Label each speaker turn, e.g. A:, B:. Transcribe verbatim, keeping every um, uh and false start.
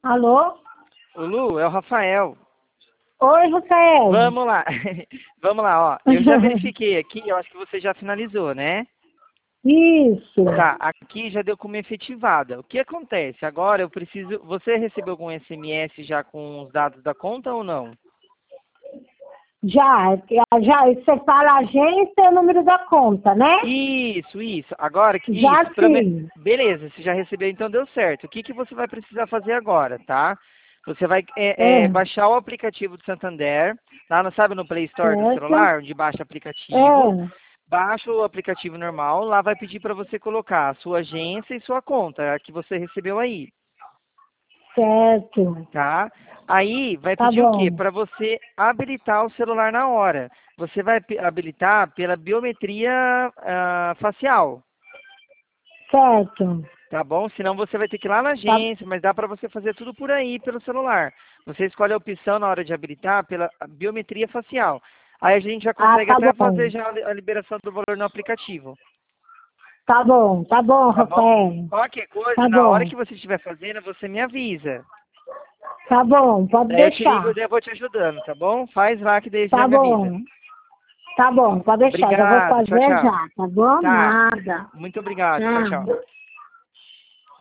A: Alô?
B: Ô Lu, é o Rafael.
A: Oi, Rafael.
B: Vamos lá. Vamos lá, ó. Eu já verifiquei aqui, eu acho que você já finalizou, né?
A: Isso.
B: Tá, aqui já deu como efetivada. O que acontece? Agora eu preciso. Você recebeu algum S M S já com os dados da conta ou não?
A: Já, já, você fala agência e o número da conta, né?
B: Isso, isso. Agora, que-
A: Já
B: isso. pra me-
A: sim.
B: Beleza, você já recebeu, então deu certo. O que, que você vai precisar fazer agora, tá? Você vai é, é,
A: É,
B: baixar o aplicativo do Santander, lá no, sabe, no Play Store do
A: certo.
B: celular, onde baixa aplicativo.
A: É,
B: Baixa o aplicativo normal, lá vai pedir para você colocar a sua agência e sua conta, a que você recebeu aí,
A: certo.
B: tá? Aí vai
A: Tá
B: pedir o quê?
A: bom.
B: Para você habilitar o celular na hora. Você vai pe- habilitar pela biometria ah, facial,
A: Certo.
B: tá bom? Senão você vai ter que ir lá na
A: Tá,
B: agência, mas dá para você fazer tudo por aí, pelo celular. Você escolhe a opção na hora de habilitar pela biometria facial. Aí a gente já
A: ah,
B: consegue
A: tá
B: até fazer
A: bom.
B: já a liberação do valor no aplicativo.
A: Tá bom, tá bom,
B: Tá bom?
A: Rafael.
B: Qualquer coisa,
A: Tá
B: na hora
A: bom.
B: que você estiver fazendo, você me avisa.
A: Tá bom, pode
B: Daí eu te ligo
A: deixar.
B: e eu vou te ajudando, tá bom? Faz lá que daí você já
A: Tá
B: me avisa.
A: bom. Tá bom, pode deixar. Já vou
B: Obrigado, tchau,
A: fazer
B: tchau.
A: já, tá bom?
B: Tá.
A: Nada.
B: Muito obrigado, tchau, tchau.
A: Tchau.